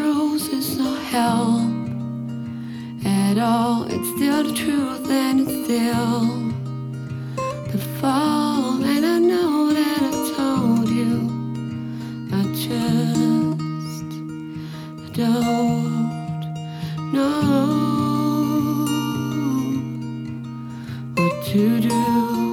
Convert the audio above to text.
truth is not help at all. It's still the truth and it's still the fall. And I know that I told you, I just don't know what to do.